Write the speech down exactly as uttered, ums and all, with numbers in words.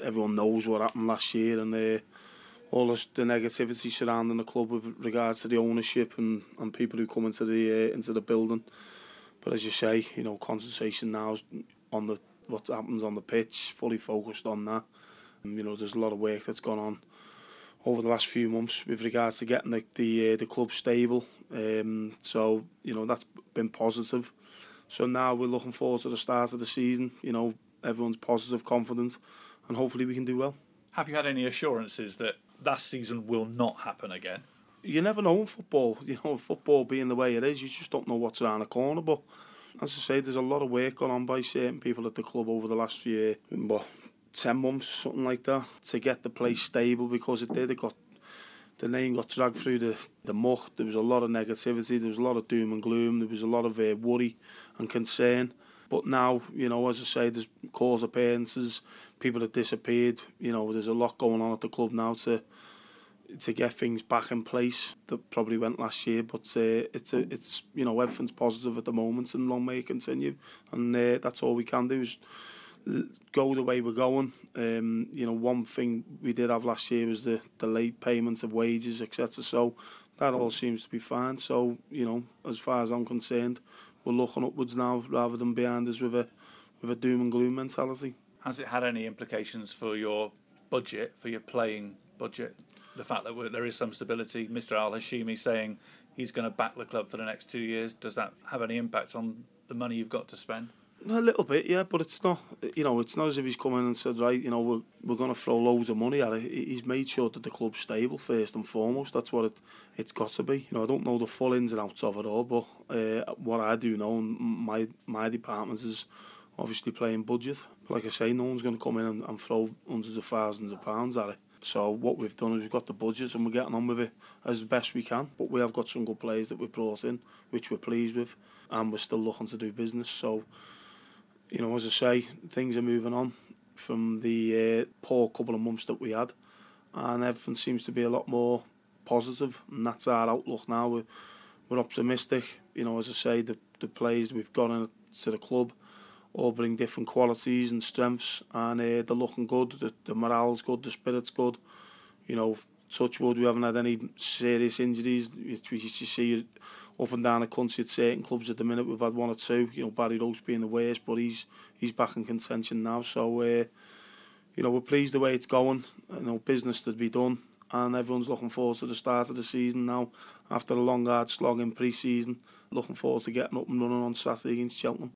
everyone knows what happened last year, and uh, all the negativity surrounding the club with regards to the ownership and, and people who come into the uh, into the building. But as you say, you know, concentration now is on the what happens on the pitch, fully focused on that. And, you know, there's a lot of work that's gone on over the last few months with regards to getting the the, uh, the club stable. Um, so, you know, that's been positive. So now we're looking forward to the start of the season. You know, everyone's positive, confident, and hopefully we can do well. Have you had any assurances that last season will not happen again? You never know in football. You know, football being the way it is, you just don't know what's around the corner. But as I say, there's a lot of work gone on by certain people at the club over the last few, well, ten months, something like that, to get the place stable, because it did. It got the name got dragged through the, the muck. There was a lot of negativity. There was a lot of doom and gloom. There was a lot of uh, worry and concern. But now, you know, as I say, there's cause appearances, people have disappeared. You know, there's a lot going on at the club now to to get things back in place that probably went last year. But uh, it's a, it's you know, everything's positive at the moment, and long may it continue. And uh, that's all we can do is go the way we're going. Um, you know, one thing we did have last year was the, the late payments of wages, et cetera. So that all seems to be fine. So, you know, as far as I'm concerned, we're looking upwards now rather than behind us with a with a doom and gloom mentality. Has it had any implications for your budget, for your playing budget? The fact that there is some stability, Mister Al-Hashimi saying he's going to back the club for the next two years, does that have any impact on the money you've got to spend? A little bit, yeah, but it's not, you know, it's not as if he's come in and said, right, you know, we're, we're going to throw loads of money at it. He's made sure that the club's stable first and foremost. That's what it, it's got to be. You know, I don't know the full ins and outs of it all, but uh, what I do know, and my my department is obviously playing budget. But like I say, no one's going to come in and, and throw hundreds of thousands of pounds at it. So what we've done is we've got the budget and we're getting on with it as best we can. But we have got some good players that we've brought in, which we're pleased with, and we're still looking to do business. So, you know, as I say, things are moving on from the uh, poor couple of months that we had, and everything seems to be a lot more positive, and that's our outlook now. We're, we're optimistic. You know, as I say, the, the players we've got into the club all bring different qualities and strengths, and uh, they're looking good. The, the morale's good, the spirit's good. You know, touch wood, we haven't had any serious injuries, which we used to see up and down the country at certain clubs at the minute. We've had one or two, you know, Barry Roach being the worst, but he's he's back in contention now. So, uh, you know, we're pleased the way it's going. You know, business to be done, and everyone's looking forward to the start of the season now, after a long, hard slog in pre-season. Looking forward to getting up and running on Saturday against Cheltenham.